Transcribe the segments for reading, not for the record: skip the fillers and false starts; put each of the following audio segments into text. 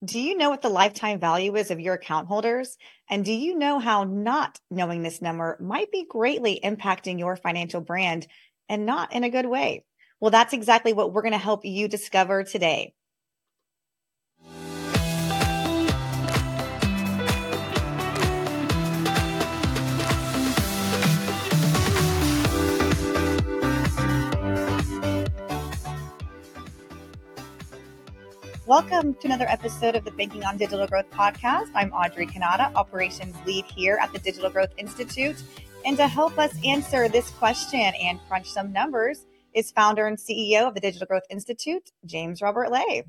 Do you know what the lifetime value is of your account holders? And do you know how not knowing this number might be greatly impacting your financial brand and not in a good way? Well, that's exactly what we're going to help you discover today. Welcome to another episode of the Banking on Digital Growth podcast. I'm Audrey Kanata, operations lead here at the Digital Growth Institute. And to help us answer this question and crunch some numbers is founder and CEO of the Digital Growth Institute, James Robert Lay.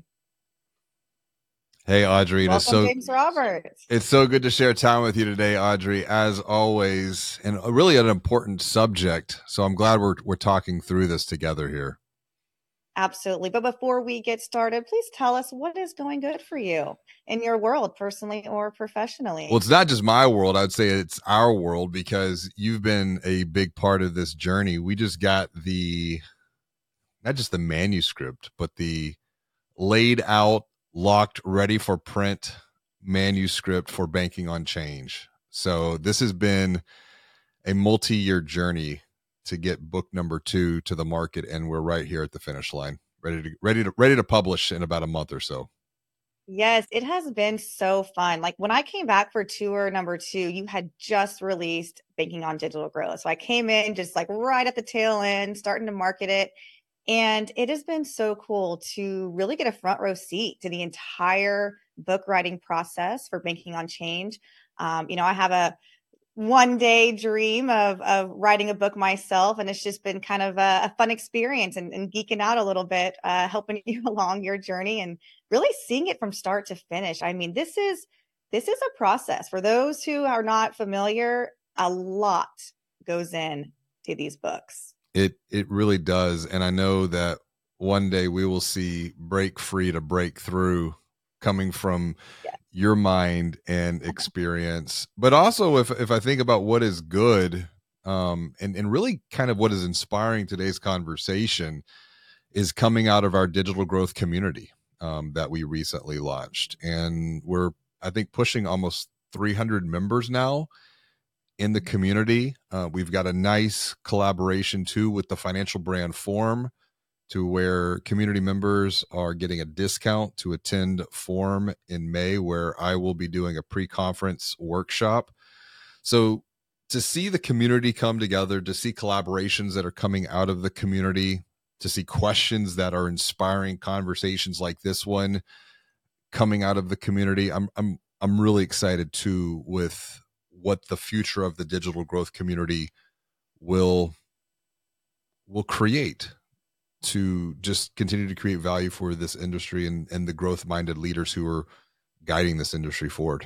Hey, Audrey. Welcome, James Robert. It's so good to share time with you today, Audrey, as always, and really an important subject. So I'm glad we're talking through this together here. Absolutely. But before we get started, please tell us what is going good for you in your world, personally or professionally. Well, it's not just my world. I would say it's our world because you've been a big part of this journey. We just got not just the manuscript, but the laid out, locked, ready for print manuscript for Banking on Change. So this has been a multi-year journey to get book number 2 to the market, and we're right here at the finish line, ready to publish in about a month or so. Yes, it has been so fun. Like when I came back for tour number 2, you had just released Banking on Digital Growth. So I came in just like right at the tail end, starting to market it. And it has been so cool to really get a front row seat to the entire book writing process for Banking on Change. I have a one day dream of writing a book myself, and it's just been kind of a fun experience and geeking out a little bit, helping you along your journey and really seeing it from start to finish. I mean, this is a process. For those who are not familiar, a lot goes in to these books. It really does. And I know that one day we will see Break Free to Break Through coming from your mind and experience. But also if I think about what is good, and really kind of what is inspiring today's conversation is coming out of our digital growth community that we recently launched. And we're, I think, pushing almost 300 members now in the community. We've got a nice collaboration too with the Financial Brand Forum, to where community members are getting a discount to attend Forum in May, where I will be doing a pre-conference workshop. So to see the community come together, to see collaborations that are coming out of the community, to see questions that are inspiring conversations like this one coming out of the community, I'm really excited too with what the future of the digital growth community will create to just continue to create value for this industry and the growth-minded leaders who are guiding this industry forward.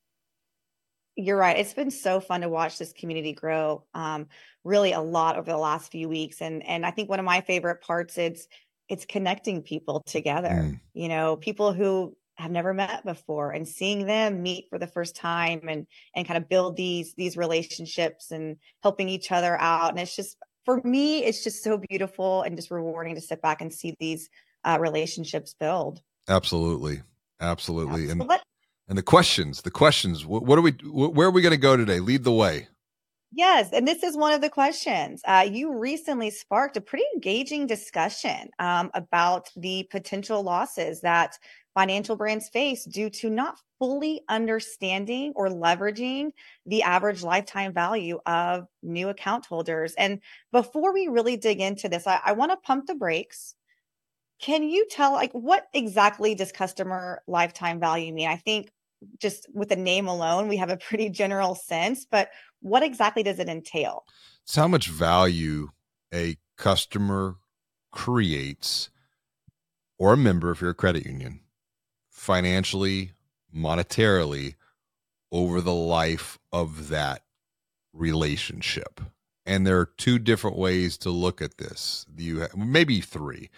You're right. It's been so fun to watch this community grow, really a lot over the last few weeks. And I think one of my favorite parts, it's connecting people together, people who have never met before, and seeing them meet for the first time and kind of build these relationships and helping each other out. And it's just, for me, it's just so beautiful and just rewarding to sit back and see these relationships build. Absolutely. And the questions, where are we going to go today? Lead the way. Yes. And this is one of the questions. You recently sparked a pretty engaging discussion about the potential losses that financial brands face due to not fully understanding or leveraging the average lifetime value of new account holders. And before we really dig into this, I want to pump the brakes. Can you tell, like, what exactly does customer lifetime value mean? I think just with the name alone, we have a pretty general sense, but what exactly does it entail? It's how much value a customer creates, or a member if you're a credit union, financially, monetarily, over the life of that relationship. And there are 2 different ways to look at this. Maybe 3.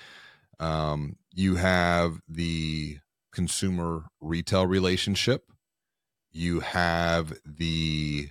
You have the consumer retail relationship. You have the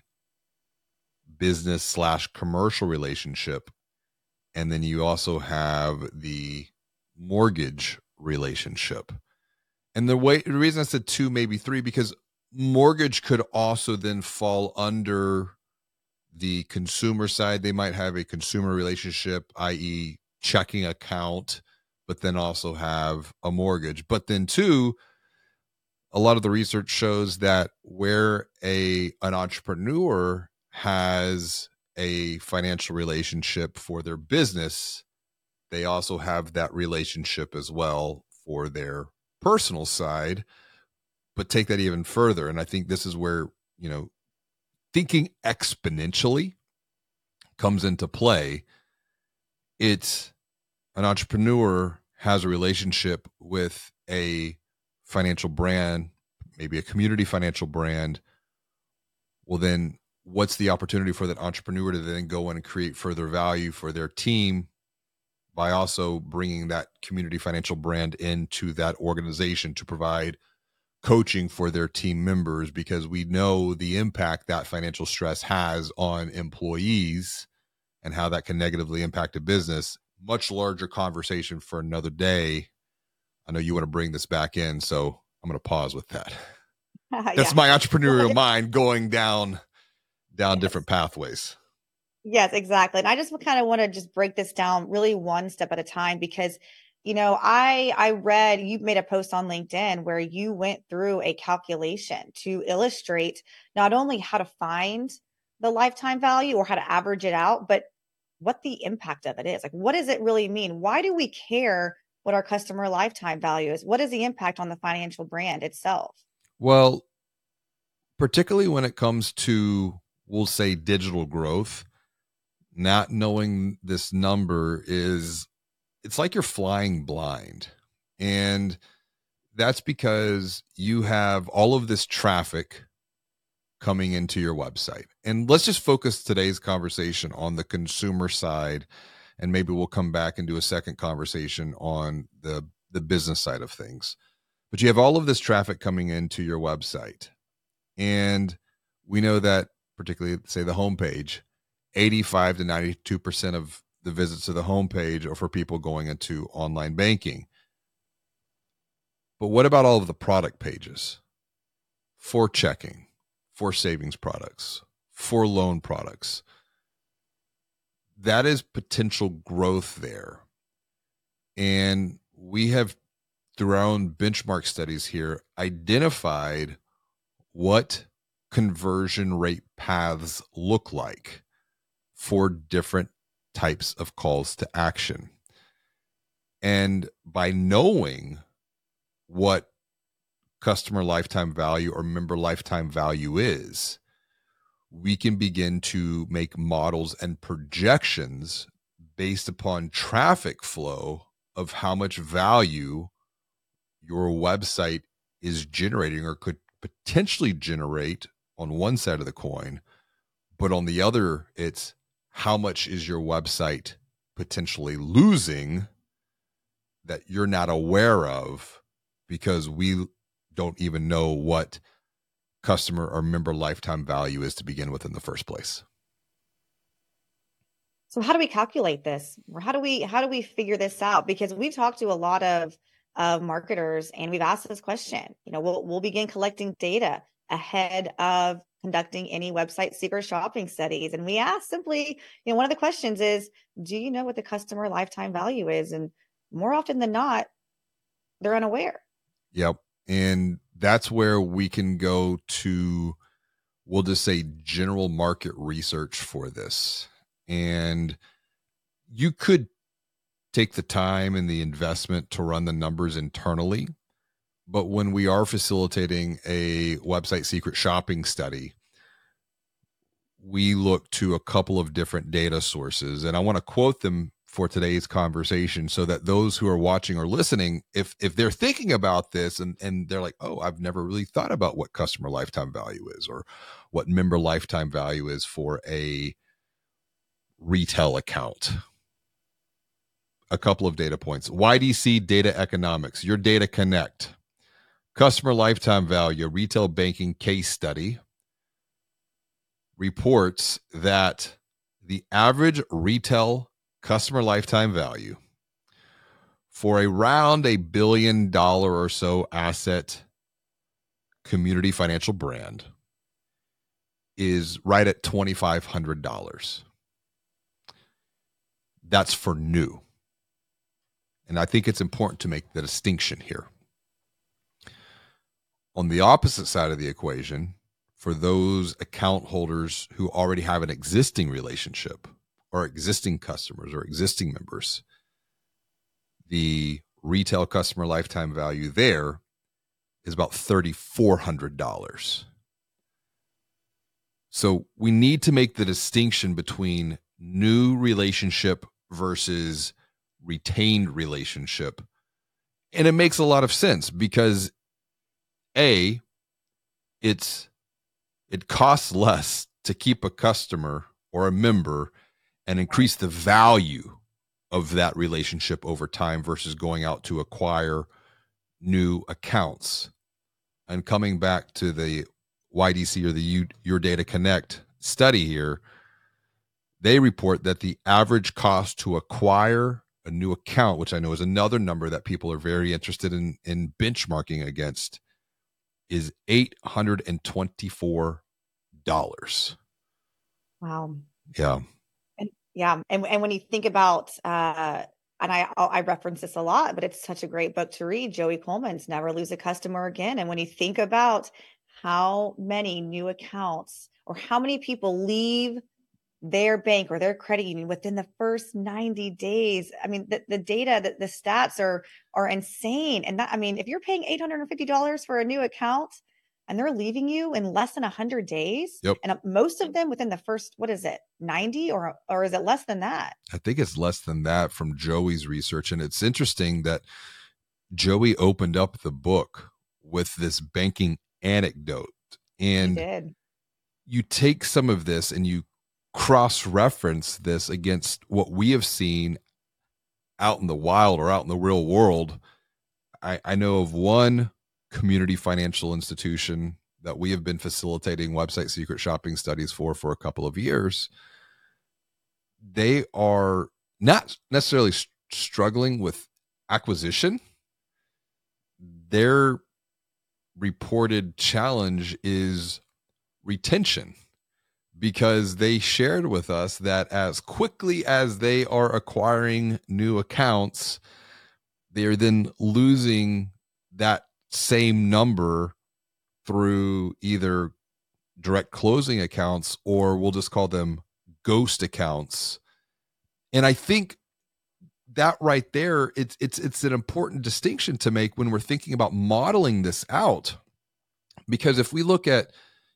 business/commercial relationship. And then you also have the mortgage relationship. And the reason I said two, maybe three, because mortgage could also then fall under the consumer side. They might have a consumer relationship, i.e., checking account, but then also have a mortgage. But then two, a lot of the research shows that where an entrepreneur has a financial relationship for their business, they also have that relationship as well for their personal side. But take that even further, and I think this is where, thinking exponentially comes into play. It's an entrepreneur has a relationship with a financial brand, maybe a community financial brand. Well, then what's the opportunity for that entrepreneur to then go in and create further value for their team by also bringing that community financial brand into that organization to provide coaching for their team members, because we know the impact that financial stress has on employees and how that can negatively impact a business. Much larger conversation for another day. I know you want to bring this back in, so I'm going to pause with that. That's Yeah. my entrepreneurial mind going down different pathways. Yes, exactly. And I just kind of want to just break this down really one step at a time, because I read you made a post on LinkedIn where you went through a calculation to illustrate not only how to find the lifetime value or how to average it out, but what the impact of it is. Like, what does it really mean? Why do we care what our customer lifetime value is? What is the impact on the financial brand itself? Well, particularly when it comes to, we'll say, digital growth, not knowing this number it's like you're flying blind. And that's because you have all of this traffic coming into your website. And let's just focus today's conversation on the consumer side, and maybe we'll come back and do a second conversation on the business side of things. But you have all of this traffic coming into your website. And we know that, particularly, say, the homepage, 85 to 92% of the visits to the homepage are for people going into online banking. But what about all of the product pages for checking, for savings products, for loan products? That is potential growth there. And we have, through our own benchmark studies here, identified what conversion rate paths look like for different types of calls to action. And by knowing what customer lifetime value or member lifetime value is, we can begin to make models and projections based upon traffic flow of how much value your website is generating or could potentially generate on one side of the coin. But on the other, it's how much is your website potentially losing that you're not aware of, because we don't even know what customer or member lifetime value is to begin with in the first place. So how do we calculate this? Or how do we figure this out? Because we've talked to a lot of marketers, and we've asked this question. We'll begin collecting data ahead of conducting any website secret shopping studies. And we ask simply, one of the questions is, do you know what the customer lifetime value is? And more often than not, they're unaware. Yep. And that's where we can go to, we'll just say, general market research for this. And you could take the time and the investment to run the numbers internally. But when we are facilitating a website secret shopping study, we look to a couple of different data sources. And I want to quote them for today's conversation so that those who are watching or listening, if they're thinking about this and they're like, oh, I've never really thought about what customer lifetime value is or what member lifetime value is for a retail account. A couple of data points. YDC Data Economics, Your Data Connect, Customer Lifetime Value, Retail Banking Case Study, reports that the average retail customer lifetime value for around $1 billion or so asset community financial brand is right at $2,500. That's for new. And I think it's important to make the distinction here. On the opposite side of the equation, for those account holders who already have an existing relationship or existing customers or existing members, the retail customer lifetime value there is about $3,400. So we need to make the distinction between new relationship versus retained relationship. And it makes a lot of sense because it costs less to keep a customer or a member and increase the value of that relationship over time versus going out to acquire new accounts. And coming back to the YDC or the Your Data Connect study here, they report that the average cost to acquire a new account, which I know is another number that people are very interested in benchmarking against, is $824. Wow. Yeah. And when you think about, and I reference this a lot, but it's such a great book to read, Joey Coleman's Never Lose a Customer Again. And when you think about how many new accounts or how many people leave their bank or their credit union within the first 90 days, I mean, the data, the stats are insane. And that, I mean, if you're paying $850 for a new account and they're leaving you in less than 100 days, yep, and most of them within the first, 90 or is it less than that? I think it's less than that from Joey's research. And it's interesting that Joey opened up the book with this banking anecdote. And you take some of this and you cross-reference this against what we have seen out in the wild or out in the real world. I know of one community financial institution that we have been facilitating website secret shopping studies for a couple of years. They are not necessarily struggling with acquisition. Their reported challenge is retention, because they shared with us that as quickly as they are acquiring new accounts, they are then losing that same number through either direct closing accounts, or we'll just call them ghost accounts. And I think that right there, it's an important distinction to make when we're thinking about modeling this out. Because if we look at,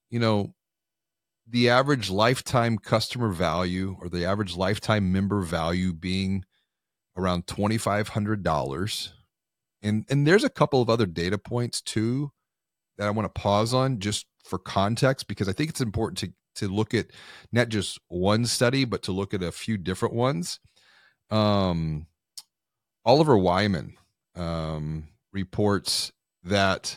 the average lifetime customer value or the average lifetime member value being around $2,500. And there's a couple of other data points too that I want to pause on just for context, because I think it's important to look at not just one study, but to look at a few different ones. Oliver Wyman reports that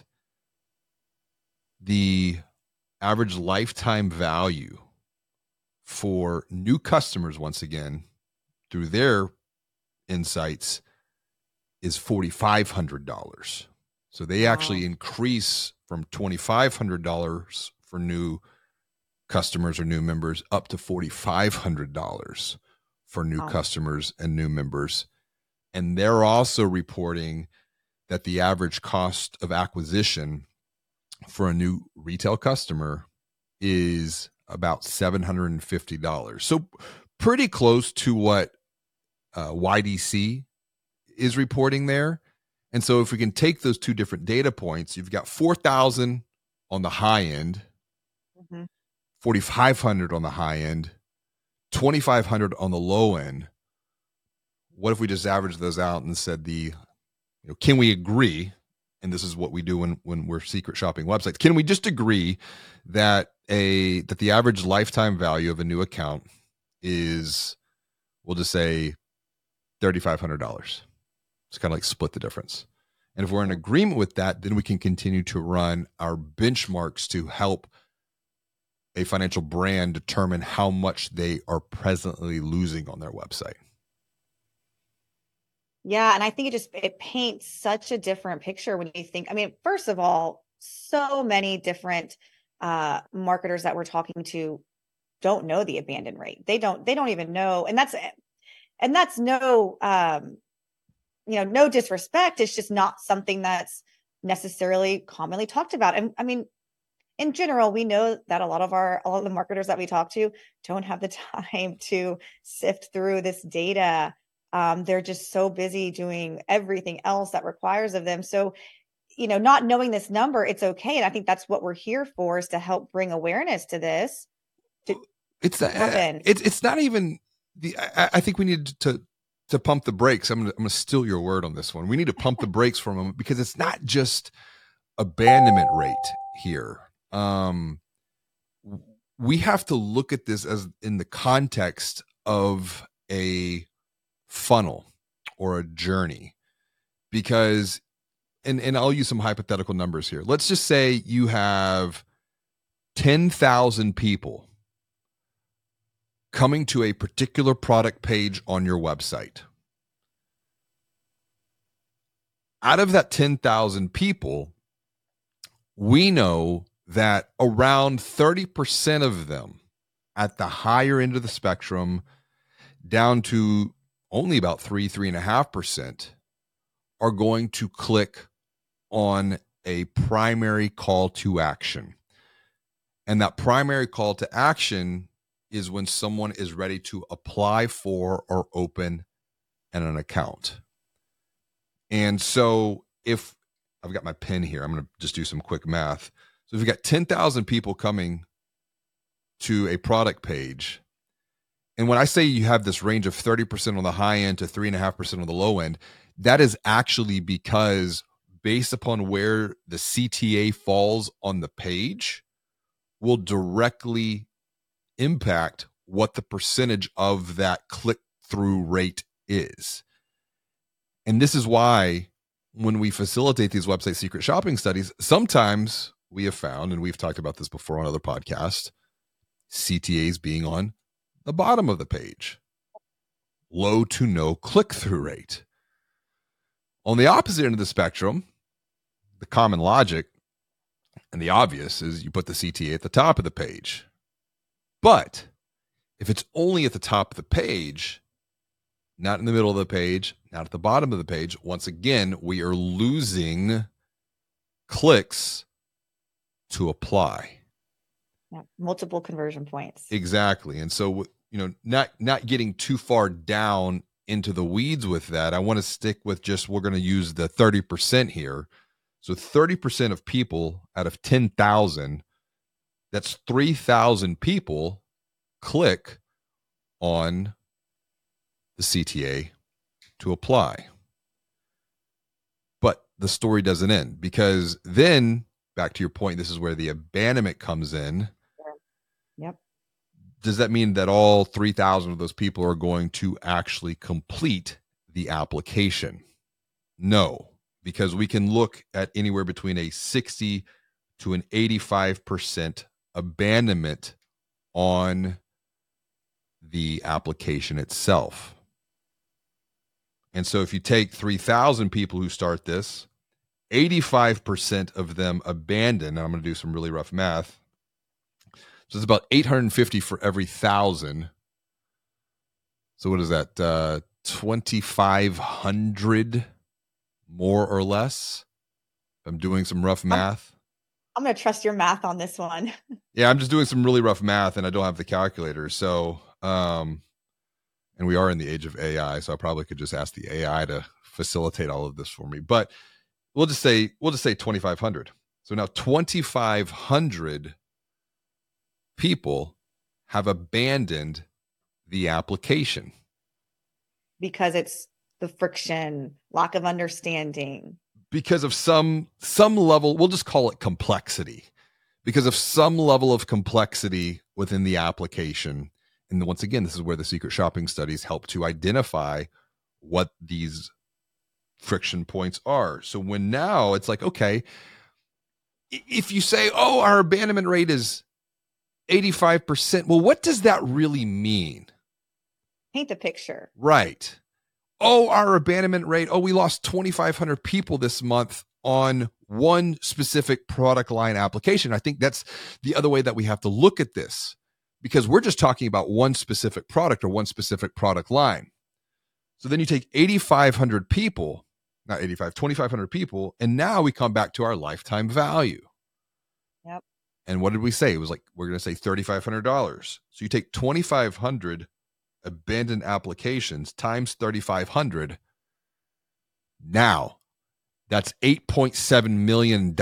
the average lifetime value for new customers, once again, through their insights, is $4,500. So they actually increase from $2,500 for new customers or new members up to $4,500 for new customers and new members. And they're also reporting that the average cost of acquisition for a new retail customer is about $750. So pretty close to what YDC is reporting there. And so if we can take those two different data points, you've got 4,000 on the high end, 4,500 on the high end, 2,500 on the low end. What if we just average those out and said can we agree? And this is what we do when we're secret shopping websites. Can we just agree that the average lifetime value of a new account is, we'll just say, $3,500? It's kind of like split the difference. And if we're in agreement with that, then we can continue to run our benchmarks to help a financial brand determine how much they are presently losing on their website. Yeah, and I think it paints such a different picture when you think, I mean, first of all, so many different marketers that we're talking to don't know the abandon rate. They don't even know, and that's no no disrespect. It's just not something that's necessarily commonly talked about. And I mean, in general, we know that a lot of the marketers that we talk to don't have the time to sift through this data. They're just so busy doing everything else that requires of them. So, not knowing this number, it's okay. And I think that's what we're here for, is to help bring awareness to this to happen. It's not even I think we need to pump the brakes. I'm gonna steal your word on this one. We need to pump the brakes for a moment, because it's not just abandonment rate here. We have to look at this as in the context of a funnel or a journey, because and I'll use some hypothetical numbers here. Let's just say you have 10,000 people coming to a particular product page on your website. Out of that 10,000 people, we know that around 30% of them, at the higher end of the spectrum, down to only about 3.5%, are going to click on a primary call to action. And that primary call to action is when someone is ready to apply for or open an account. And so if I've got my pen here, I'm going to just do some quick math. So if you've got 10,000 people coming to a product page, and when I say you have this range of 30% on the high end to 3.5% on the low end, that is actually because based upon where the CTA falls on the page will directly impact what the percentage of that click-through rate is. And this is why when we facilitate these website secret shopping studies, sometimes we have found, and we've talked about this before on other podcasts, CTAs being on the bottom of the page, low to no click-through rate. On the opposite end of the spectrum, the common logic and the obvious is you put the CTA at the top of the page. But if it's only at the top of the page, not in the middle of the page, not at the bottom of the page, once again, we are losing clicks to apply. Yeah, multiple conversion points. Exactly. And so, not getting too far down into the weeds with that, I want to stick with just, we're going to use the 30% here. So 30% of people out of 10,000, that's 3,000 people click on the CTA to apply. But the story doesn't end, because then, back to your point, this is where the abandonment comes in. Yep. Does that mean that all 3,000 of those people are going to actually complete the application? No, because we can look at anywhere between a 60 to an 85% abandonment on the application itself. And so if you take 3,000 people who start this, 85% of them abandon. I'm going to do some really rough math. So it's about 850 for every 1,000. So what is that? 2,500 more or less. I'm doing some rough math. I'm going to trust your math on this one. Yeah, I'm just doing some really rough math, and I don't have the calculator. So, and we are in the age of AI, so I probably could just ask the AI to facilitate all of this for me. But we'll just say 2,500. So now 2,500 people have abandoned the application because it's the friction, lack of understanding. Because of some level, we'll just call it complexity. Because of some level of complexity within the application. And once again, this is where the secret shopping studies help to identify what these friction points are. So when now it's like, okay, if you say, oh, our abandonment rate is 85%, well, what does that really mean? Paint the picture. Right. Oh, our abandonment rate. Oh, we lost 2,500 people this month on one specific product line application. I think that's the other way that we have to look at this, because we're just talking about one specific product or one specific product line. So then you take 8,500 people, not 85, 2,500 people, and now we come back to our lifetime value. Yep. And what did we say? It was like, we're going to say $3,500. So you take 2,500 abandoned applications times 3,500. Now that's $8.7 million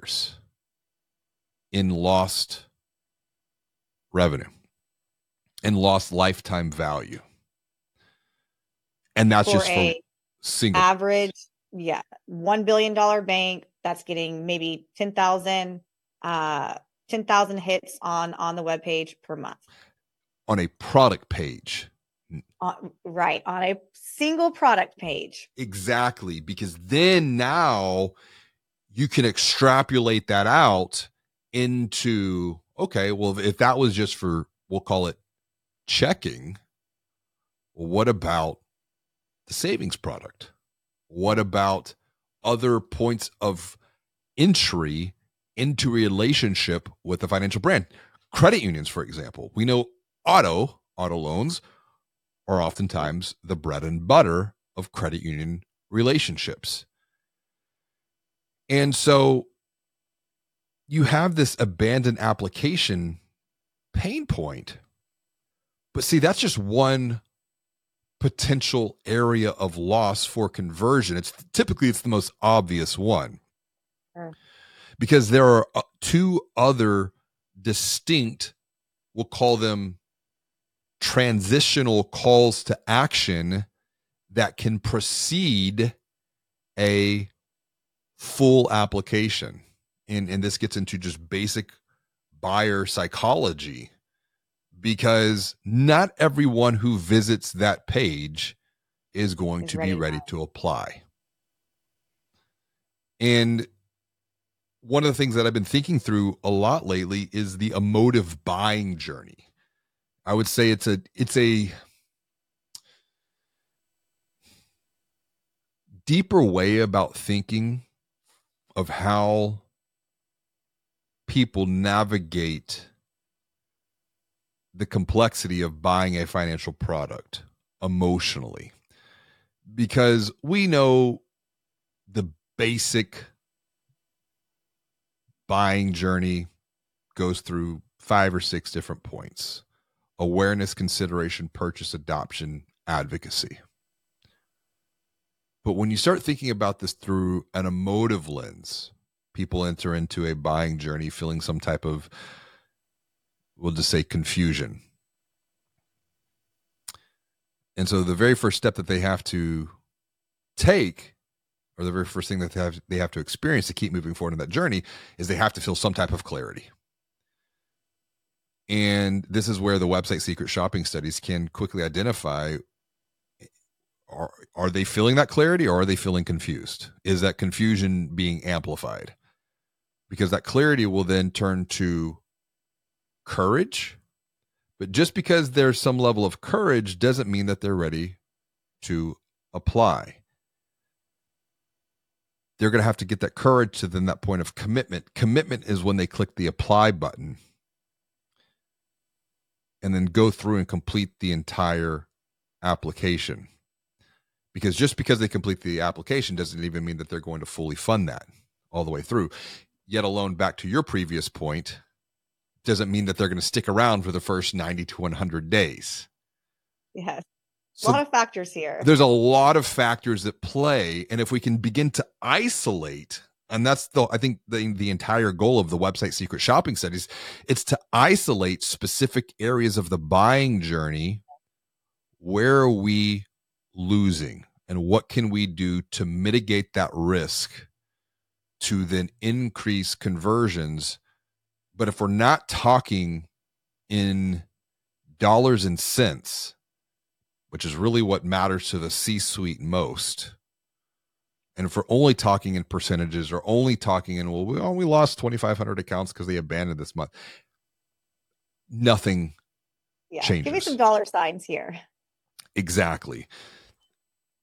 in lost revenue and lost lifetime value. And that's for just for a single average, $1 billion bank that's getting maybe 10,000 hits on the webpage per month. On a product page. Right, on a single product page. Exactly, because then now you can extrapolate that out into, okay, well, if that was just for, we'll call it checking, well, what about the savings product? What about other points of entry into a relationship with a financial brand? Credit unions, for example. We know auto loans are oftentimes the bread and butter of credit union relationships. And so you have this abandoned application pain point. But see, that's just one potential area of loss for conversion. It's the most obvious one. Sure. Because there are two other distinct, we'll call them transitional calls to action that can precede a full application. And this gets into just basic buyer psychology, because not everyone who visits that page is going to be ready to apply. And one of the things that I've been thinking through a lot lately is the emotive buying journey. I would say it's a deeper way about thinking of how people navigate the complexity of buying a financial product emotionally. Because we know the basic buying journey goes through 5 or 6 different points: awareness, consideration, purchase, adoption, advocacy. But when you start thinking about this through an emotive lens, people enter into a buying journey feeling some type of, we'll just say, confusion. And so the very first step that they have to take, or the very first thing that they have to experience to keep moving forward in that journey, is they have to feel some type of clarity. And this is where the website secret shopping studies can quickly identify, are they feeling that clarity, or are they feeling confused? Is that confusion being amplified? Because that clarity will then turn to courage. But just because there's some level of courage doesn't mean that they're ready to apply. They're going to have to get that courage to then that point of commitment. Commitment is when they click the apply button and then go through and complete the entire application. Because just because they complete the application doesn't even mean that they're going to fully fund that all the way through. Yet alone, back to your previous point, doesn't mean that they're going to stick around for the first 90 to 100 days. Yes. A lot of factors here. There's a lot of factors that play. And if we can begin to isolate, and that's I think the entire goal of the website secret shopping studies, it's to isolate specific areas of the buying journey. Where are we losing, and what can we do to mitigate that risk to then increase conversions? But if we're not talking in dollars and cents, which is really what matters to the C-suite most, and if we're only talking in percentages, or only talking in, well, we only lost 2,500 accounts because they abandoned this month, nothing changes. Give me some dollar signs here. Exactly.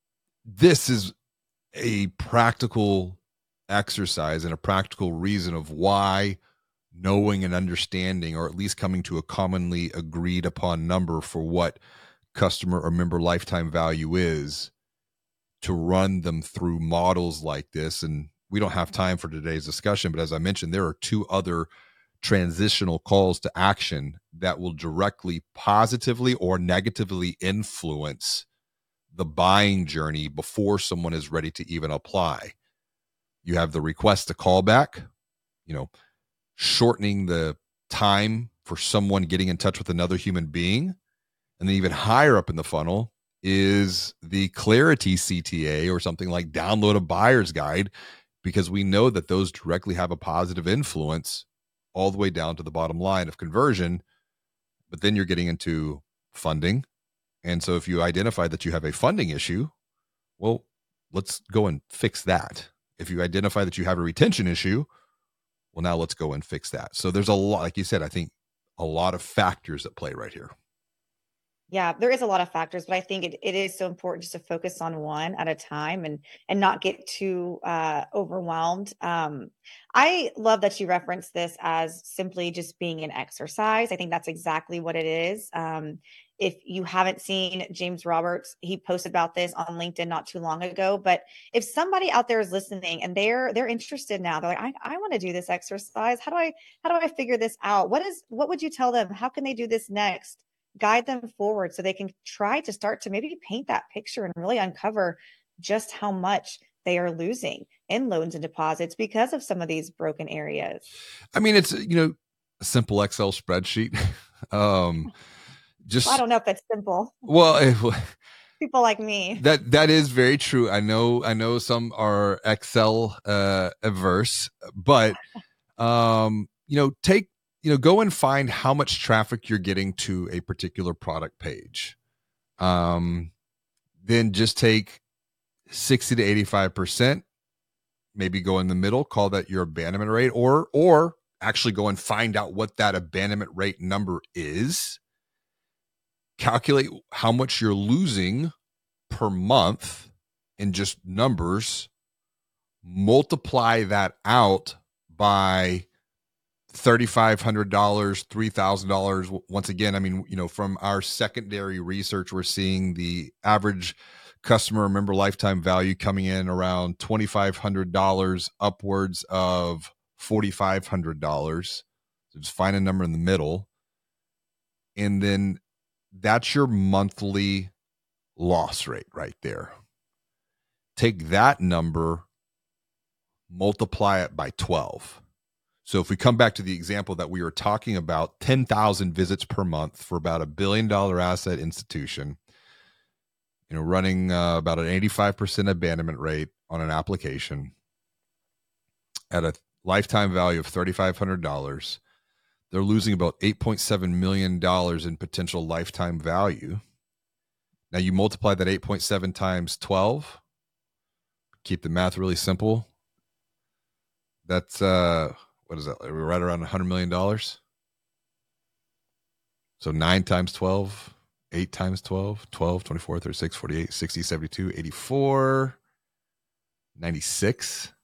this is a practical exercise and a practical reason of why knowing and understanding, or at least coming to a commonly agreed upon number for what customer or member lifetime value is, to run them through models like this. And we don't have time for today's discussion, but as I mentioned, there are two other transitional calls to action that will directly positively or negatively influence the buying journey before someone is ready to even apply. You have the request to call back, shortening the time for someone getting in touch with another human being. And then even higher up in the funnel is the clarity CTA, or something like download a buyer's guide, because we know that those directly have a positive influence all the way down to the bottom line of conversion. But then you're getting into funding. And so if you identify that you have a funding issue, well, let's go and fix that. If you identify that you have a retention issue, well, now let's go and fix that. So there's a lot, like you said, I think a lot of factors at play right here. Yeah, there is a lot of factors, but I think it is so important just to focus on one at a time and not get too overwhelmed. I love that you reference this as simply just being an exercise. I think that's exactly what it is. If you haven't seen James Roberts, he posted about this on LinkedIn not too long ago. But if somebody out there is listening and they're interested now, they're like, I want to do this exercise. How do I figure this out? What would you tell them? How can they do this next? Guide them forward so they can try to start to maybe paint that picture and really uncover just how much they are losing in loans and deposits because of some of these broken areas. I mean, it's, a simple Excel spreadsheet. Just, I don't know if that's simple. Well, people like me. That is very true. I know some are Excel averse, but go and find how much traffic you're getting to a particular product page. Then just take 60 to 85%, maybe go in the middle, call that your abandonment rate, or actually go and find out what that abandonment rate number is. Calculate how much you're losing per month in just numbers, multiply that out by $3,500, $3,000. Once again, I mean, from our secondary research, we're seeing the average customer member lifetime value coming in around $2,500, upwards of $4,500. So just find a number in the middle. And then that's your monthly loss rate right there. Take that number, multiply it by 12. So if we come back to the example that we were talking about, 10,000 visits per month for about $1 billion asset institution, running about an 85% abandonment rate on an application at a lifetime value of $3,500, they're losing about $8.7 million in potential lifetime value. Now you multiply that 8.7 times 12, keep the math really simple. That's, what is that? We're right around $100 million. So 9 times 12, 8 times 12, 12, 24, 36, 48, 60, 72, 84, 96.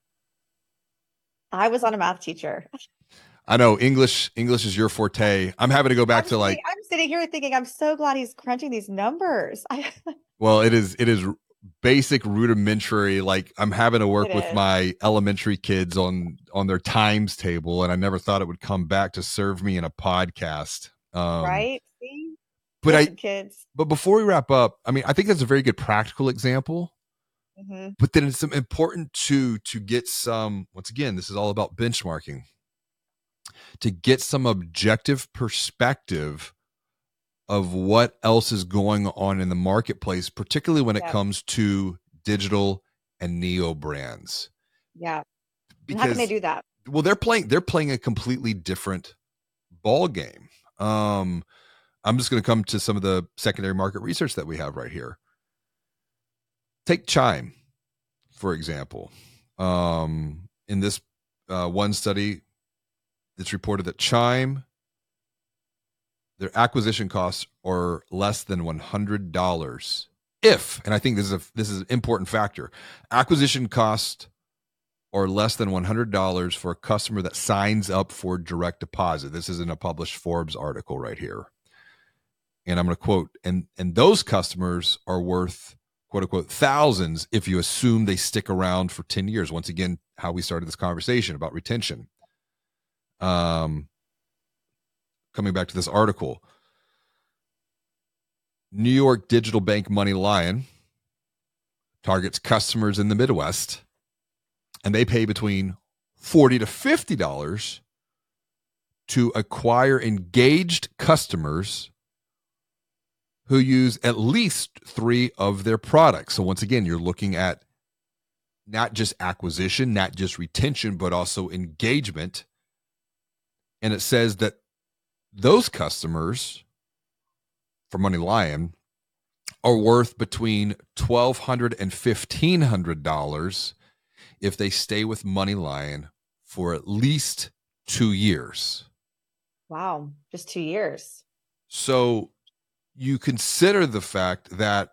I was on a math teacher. I know English is your forte. I'm having to go back I'm sitting here thinking, I'm so glad he's crunching these numbers. Well, it is basic rudimentary. Like, I'm having to work with my elementary kids on their times table, and I never thought it would come back to serve me in a podcast. Right? See? But kids. But before we wrap up, I mean, I think that's a very good practical example. Mm-hmm. But then it's important to get some, once again, this is all about benchmarking, to get some objective perspective of what else is going on in the marketplace, particularly when it comes to digital and neo brands. Yeah. Because, how can they do that? Well, they're playing a completely different ball game. I'm just going to come to some of the secondary market research that we have right here. Take Chime, for example. In this one study, it's reported that Chime, their acquisition costs are less than $100 if, and I think this is an important factor, acquisition cost or less than $100 for a customer that signs up for direct deposit. This is in a published Forbes article right here. And I'm going to quote, and those customers are worth, quote unquote, thousands if you assume they stick around for 10 years. Once again, how we started this conversation about retention. Coming back to this article, New York digital bank MoneyLion targets customers in the Midwest, and they pay between $40 to $50 to acquire engaged customers who use at least 3 of their products. So once again, you're looking at not just acquisition, not just retention, but also engagement. And it says that those customers for MoneyLion are worth between $1,200 and $1,500 if they stay with MoneyLion for at least 2 years. Wow, just 2 years. So you consider the fact that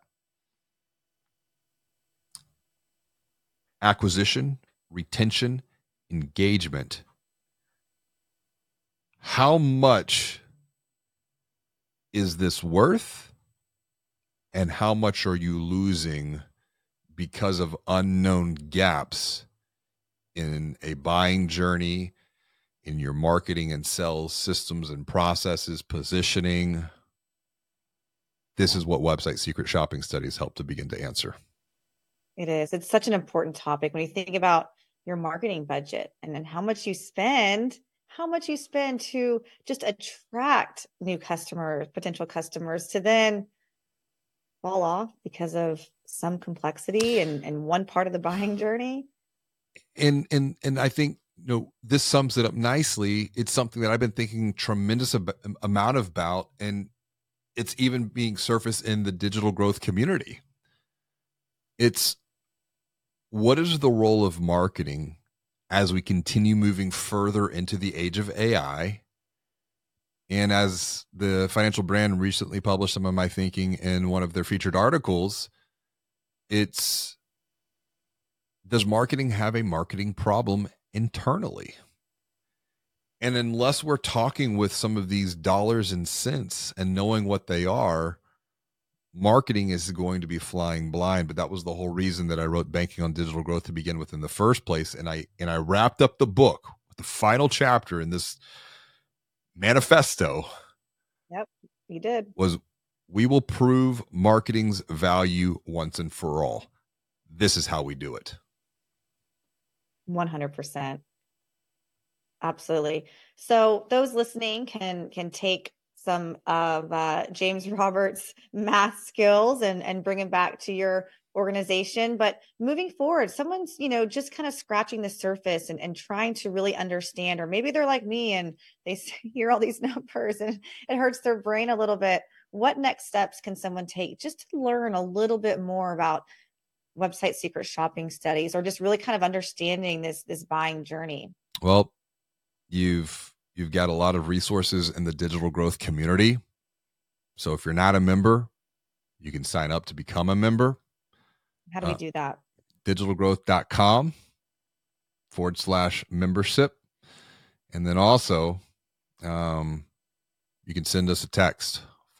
acquisition, retention, engagement, how much is this worth, and how much are you losing because of unknown gaps in a buying journey, in your marketing and sales systems and processes, positioning? This is what Website Secret Shopping Studies help to begin to answer. It is. It's such an important topic when you think about your marketing budget and then how much you spend to just attract new customers, potential customers, to then fall off because of some complexity and one part of the buying journey. And I think, this sums it up nicely. It's something that I've been thinking tremendous amount about, and it's even being surfaced in the digital growth community. It's, what is the role of marketing as we continue moving further into the age of AI? And as the Financial Brand recently published some of my thinking in one of their featured articles, it's, does marketing have a marketing problem internally? And unless we're talking with some of these dollars and cents and knowing what they are, marketing is going to be flying blind. But that was the whole reason that I wrote Banking on Digital Growth to begin with in the first place. And I wrapped up the book with the final chapter in this manifesto. Yep, you did. Was, we will prove marketing's value once and for all. This is how we do it. 100%. Absolutely. So those listening can take some of James Roberts' math skills and bring them back to your organization. But moving forward, someone's, just kind of scratching the surface and trying to really understand, or maybe they're like me and they hear all these numbers and it hurts their brain a little bit. What next steps can someone take just to learn a little bit more about Website Secret Shopping Studies, or just really kind of understanding this buying journey? Well, you've got a lot of resources in the digital growth community. So if you're not a member, you can sign up to become a member. How do we do that? digitalgrowth.com/membership. And then also, you can send us a text,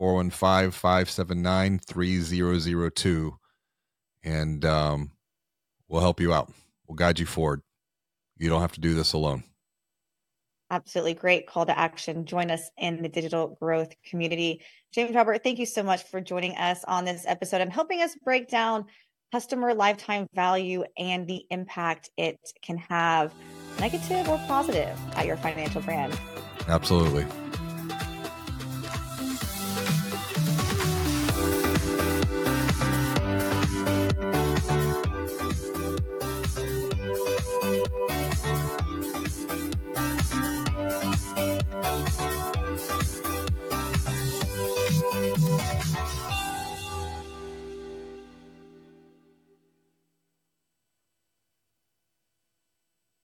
415-579-3002. And we'll help you out. We'll guide you forward. You don't have to do this alone. Absolutely. Great call to action. Join us in the digital growth community. James Robert, thank you so much for joining us on this episode and helping us break down customer lifetime value and the impact it can have, negative or positive, at your financial brand. Absolutely.